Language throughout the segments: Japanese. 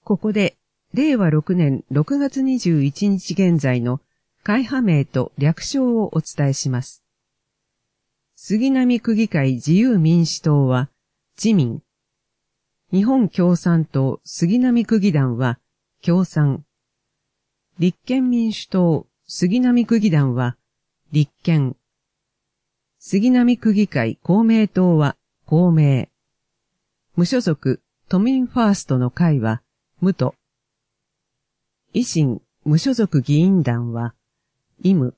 ここで、令和6年6月21日現在の会派名と略称をお伝えします。杉並区議会自由民主党は自民。日本共産党杉並区議団は共産。立憲民主党杉並区議団は立憲。杉並区議会公明党は公明。無所属都民ファーストの会は無都。維新無所属議員団は医務。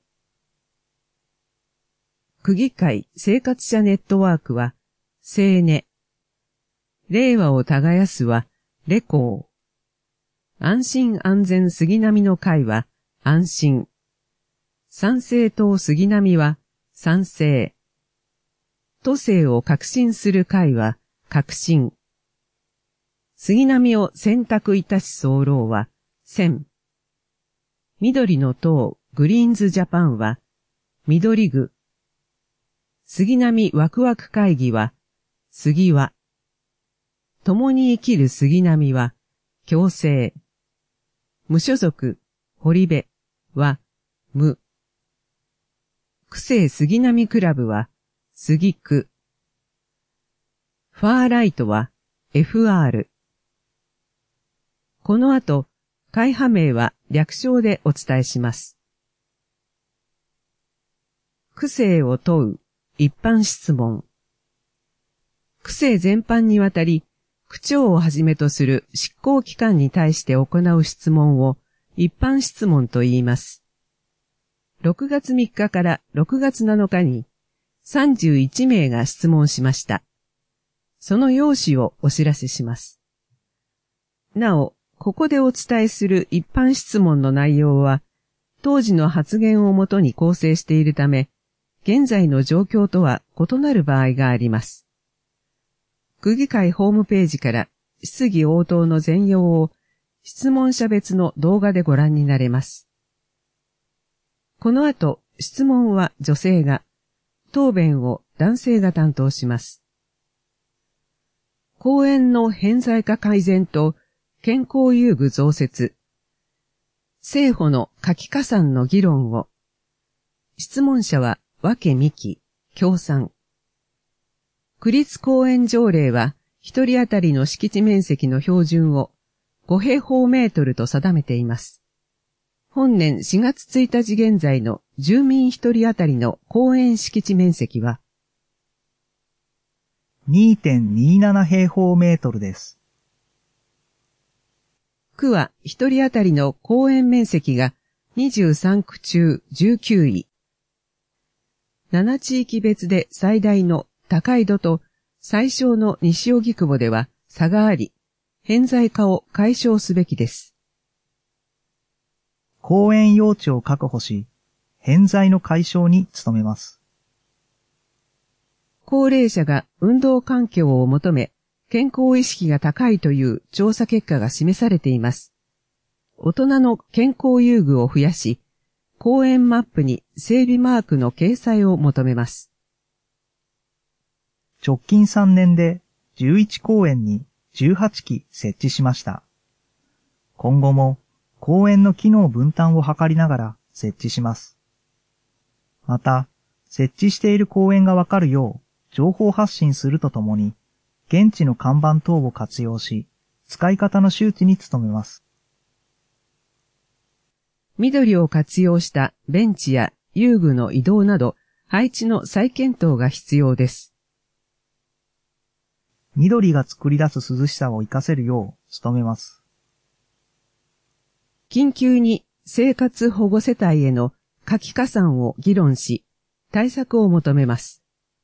区議会生活者ネットワークは青ネ。令和を耕すはレコー。安心安全杉並の会は安心。参政党杉並は賛成。都政を革新する会は革新。杉並を選択いたし候は選。緑の党グリーンズジャパンは緑具。杉並ワクワク会議は杉和。共に生きる杉並は共生。無所属堀部は無。区政杉並クラブは杉区。ファーライトは FR。この後、会派名は略称でお伝えします。区政を問う一般質問。区政全般にわたり、区長をはじめとする執行機関に対して行う質問を一般質問と言います。6月3日から6月7日に31名が質問しました。その要旨をお知らせします。なお、ここでお伝えする一般質問の内容は、当時の発言をもとに構成しているため、現在の状況とは異なる場合があります。区議会ホームページから質疑応答の全容を質問者別の動画でご覧になれます。この後、質問は女性が、答弁を男性が担当します。公園の偏在化改善と健康遊具増設、政府の夏季加算の議論を、質問者は分美希、共産。区立公園条例は一人当たりの敷地面積の標準を5平方メートルと定めています。本年4月1日現在の住民一人当たりの公園敷地面積は 2.27 平方メートルです。 区は一人当たりの公園面積が23区中19位。7地域別で最大の高井戸と最小の西荻窪では差があり、偏在化を解消すべきです。 公園用地を確保し、偏在の解消に努めます。 高齢者が運動環境を求め、健康意識が高いという調査結果が示されています。大人の健康遊具を増やし、公園マップに整備マークの掲載を求めます。 直近3年で11公園に18基設置しました。今後も公園の機能分担を図りながら設置します。また、設置している公園がわかるよう情報発信するとともに、現地の看板等を活用し、使い方の周知に努めます。 緑を活用したベンチや遊具の移動など、配置の再検討が必要です。 緑が作り出す涼しさを活かせるよう努めます。 緊急に生活保護世帯への夏季加算を議論し、対策を求めます。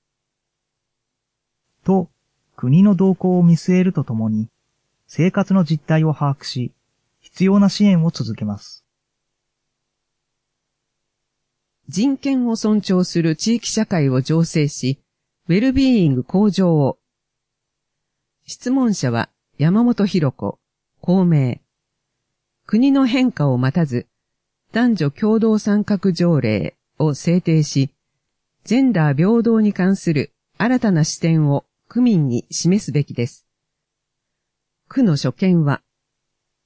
と、国の動向を見据えるとともに、生活の実態を把握し、必要な支援を続けます。 人権を尊重する地域社会を醸成し、ウェルビーイング向上を。質問者は山本博子、公明。国の変化を待たず、男女共同参画条例を制定し、ジェンダー平等に関する新たな視点を区民に示すべきです。区の所見は、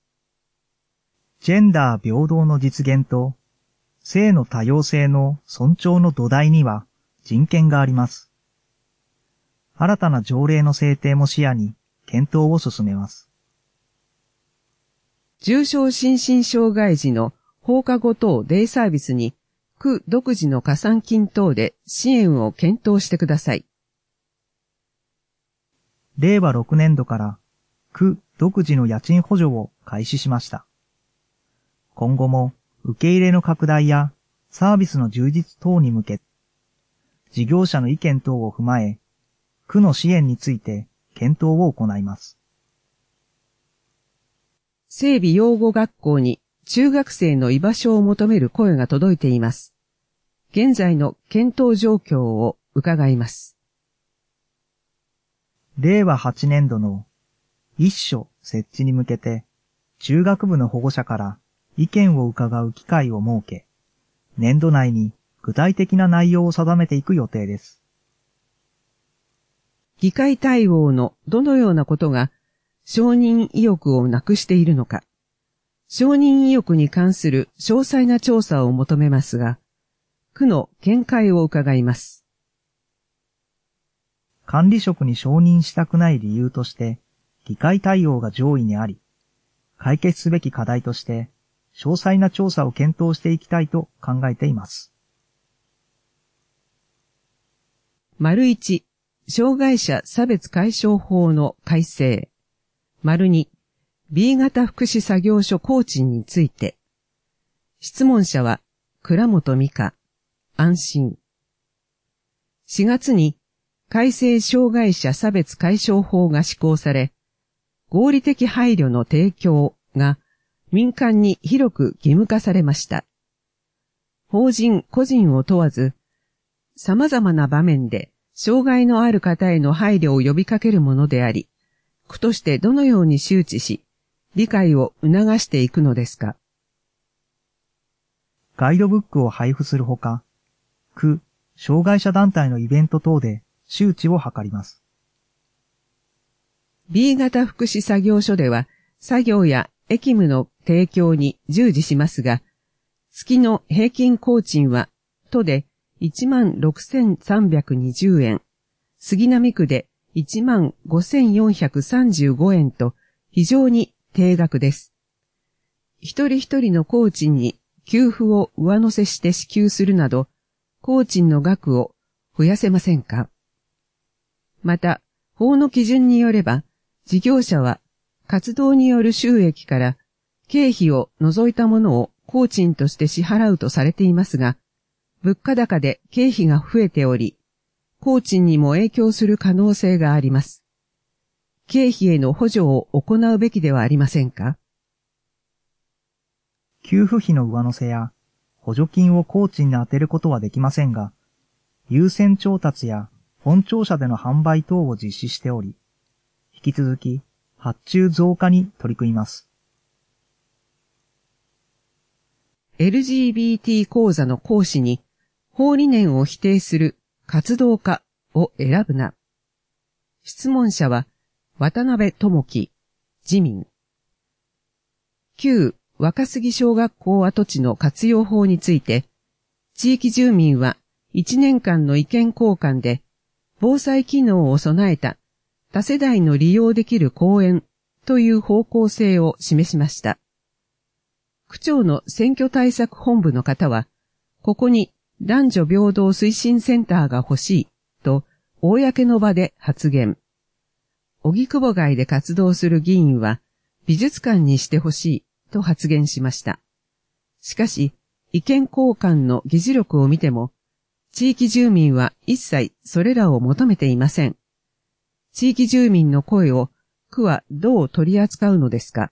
ジェンダー平等の実現と性の多様性の尊重の土台には人権があります。新たな条例の制定も視野に検討を進めます。 重症心身障害児の放課後等デイサービスに区独自の加算金等で支援を検討してください。 令和6年度から区独自の家賃補助を開始しました。今後も受け入れの拡大やサービスの充実等に向け、事業者の意見等を踏まえ、区の支援について検討を行います。 整備養護学校に中学生の居場所を求める声が届いています。現在の検討状況を伺います。 令和8年度の一所設置に向けて、中学部の保護者から意見を伺う機会を設け、年度内に具体的な内容を定めていく予定です。 議会対応のどのようなことが承認意欲をなくしているのか、承認意欲に関する詳細な調査を求めますが、区の見解を伺います。 管理職に承認したくない理由として、議会対応が上位にあり、解決すべき課題として、詳細な調査を検討していきたいと考えています。 1、障害者差別解消法の改正。2、B 型福祉作業所工賃について。質問者は、倉本美香、安心。4月に、改正障害者差別解消法が施行され、合理的配慮の提供が民間に広く義務化されました。法人個人を問わず、様々な場面で障害のある方への配慮を呼びかけるものであり、区としてどのように周知し、理解を促していくのですか。 ガイドブックを配布するほか、区、障害者団体のイベント等で周知を図ります。 B 型福祉作業所では、作業や役務の提供に従事しますが、月の平均工賃は、都で16,320円、杉並区で15,435円と非常に低額です。一人一人の工賃に給付を上乗せして支給するなど、工賃の額を増やせませんか。また、法の基準によれば、事業者は活動による収益から経費を除いたものを工賃として支払うとされていますが、物価高で経費が増えており、工賃にも影響する可能性があります。経費への補助を行うべきではありませんか。 給付費の上乗せや補助金を工賃に充てることはできませんが、優先調達や本庁舎での販売等を実施しており、引き続き発注増加に取り組みます。 LGBT 講座の講師に法理念を否定する活動家を選ぶな。質問者は渡辺智樹、自民。旧若杉小学校跡地の活用法について、地域住民は1年間の意見交換で防災機能を備えた多世代の利用できる公園という方向性を示しました。区長の選挙対策本部の方は、ここに男女平等推進センターが欲しいと公の場で発言。荻窪街で活動する議員は美術館にしてほしいと発言しました。しかし、意見交換の議事録を見ても、地域住民は一切それらを求めていません。地域住民の声を区はどう取り扱うのですか。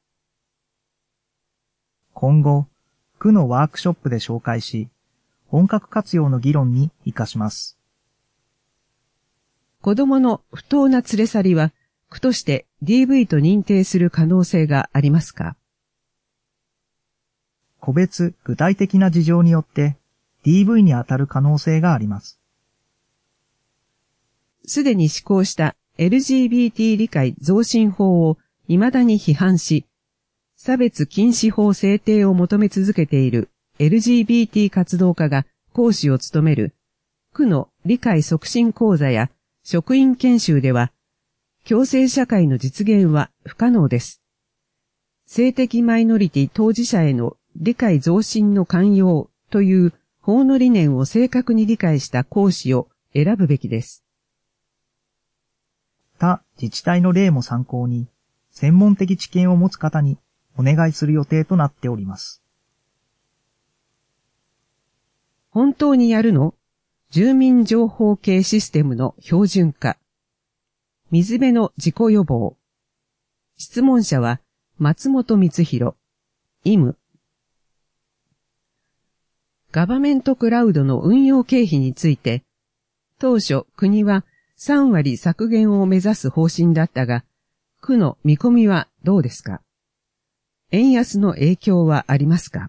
今後、区のワークショップで紹介し、本格活用の議論に生かします。 子供の不当な連れ去りは、区として DV と認定する可能性がありますか。 個別具体的な事情によって DV に当たる可能性があります。 すでに施行した LGBT 理解増進法を未だに批判し、 差別禁止法制定を求め続けている LGBT 活動家が講師を務める区の理解促進講座や職員研修では、共生社会の実現は不可能です。性的マイノリティ当事者への理解増進の寛容という法の理念を正確に理解した講師を選ぶべきです。 他自治体の例も参考に、専門的知見を持つ方にお願いする予定となっております。 本当にやるの？住民情報系システムの標準化。水辺の事故予防。質問者は松本光弘、医務。ガバメントクラウドの運用経費について、当初国は3割削減を目指す方針だったが、区の見込みはどうですか？円安の影響はありますか？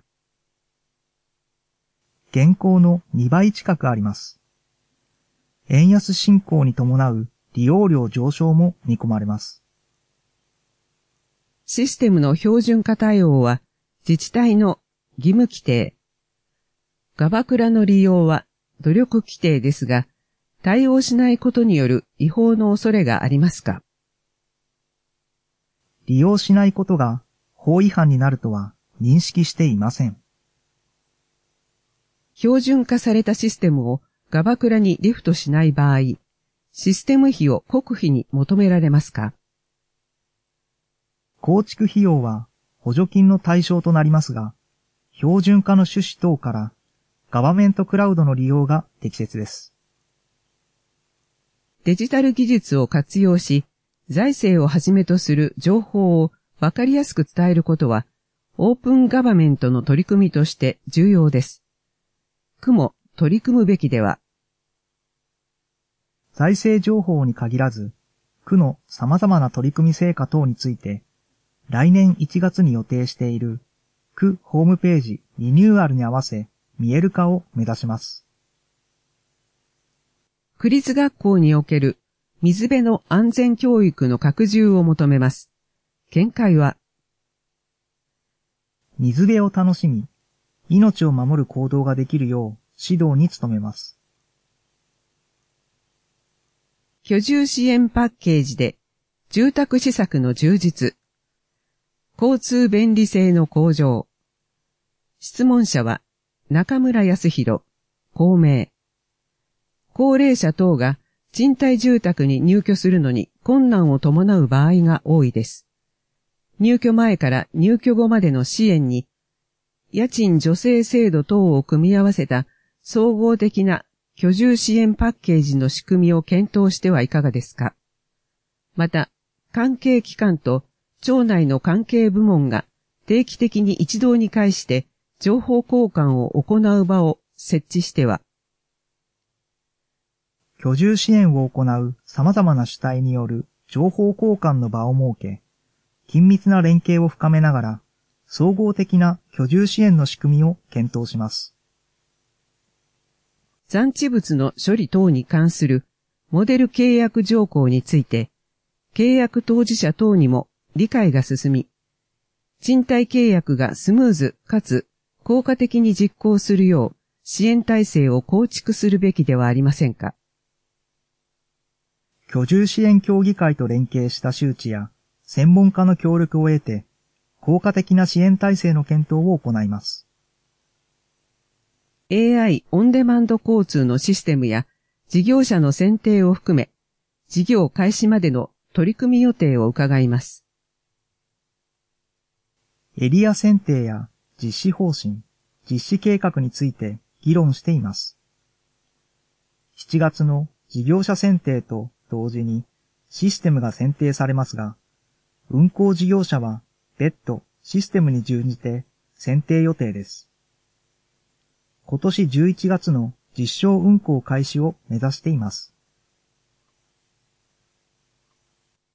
現行の2倍近くあります。円安進行に伴う利用料上昇も見込まれます。 システムの標準化対応は自治体の義務規定。ガバクラの利用は努力規定ですが、対応しないことによる違法の恐れがありますか？ 利用しないことが法違反になるとは認識していません。 標準化されたシステムをガバクラにリフトしない場合、システム費を国費に求められますか？ 構築費用は補助金の対象となりますが、標準化の趣旨等からガバメントクラウドの利用が適切です。 デジタル技術を活用し、財政をはじめとする情報をわかりやすく伝えることは、オープンガバメントの取り組みとして重要です。区も取り組むべきでは。 財政情報に限らず、区の様々な取り組み成果等について、来年1月に予定している区ホームページリニューアルに合わせ見える化を目指します。 区立学校における水辺の安全教育の拡充を求めます。見解は、 水辺を楽しみ、命を守る行動ができるよう指導に努めます。 居住支援パッケージで住宅施策の充実、交通便利性の向上。質問者は中村康弘、公明。高齢者等が賃貸住宅に入居するのに困難を伴う場合が多いです。入居前から入居後までの支援に、家賃助成制度等を組み合わせた総合的な居住支援パッケージの仕組みを検討してはいかがですか。また、関係機関と町内の関係部門が定期的に一堂に会して情報交換を行う場を設置しては、 居住支援を行う様々な主体による情報交換の場を設け、緊密な連携を深めながら、総合的な居住支援の仕組みを検討します。 残置物の処理等に関するモデル契約条項について、契約当事者等にも理解が進み、賃貸契約がスムーズかつ効果的に実行するよう支援体制を構築するべきではありませんか。 居住支援協議会と連携した周知や専門家の協力を得て、効果的な支援体制の検討を行います。 AI オンデマンド交通のシステムや事業者の選定を含め、事業開始までの取り組み予定を伺います。 エリア選定や実施方針、実施計画について議論しています。7月の事業者選定と同時にシステムが選定されますが、運行事業者は別途システムに準じて選定予定です。今年11月の実証運行開始を目指しています。